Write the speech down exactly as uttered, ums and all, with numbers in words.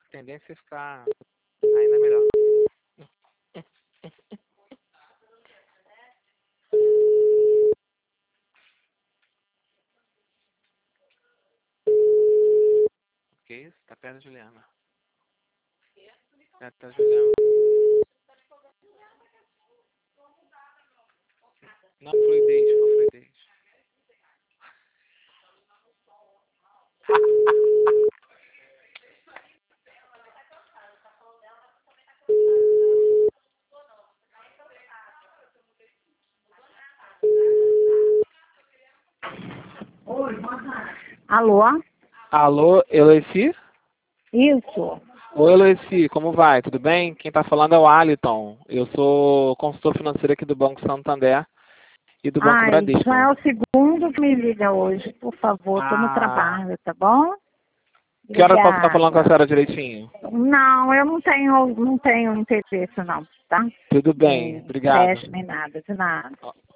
tendência é ficar ainda melhor. Que isso? Tá perto da Juliana. Perto da Juliana. Não, fluidez, foi fluidez. Alô? Alô, Eloci? Isso. Oi, Eloci, como vai? Tudo bem? Quem tá falando é o Aliton. Eu sou consultor financeiro aqui do Banco Santander e do Banco Ai, Bradesco. já é o segundo que me liga hoje, por favor, tô no Ah, trabalho, tá bom? que hora eu posso estar falando com a Obrigada. senhora direitinho? Não, eu não tenho, não tenho interesse não, tá? Tudo bem, É, obrigado. creche nem nada, de nada.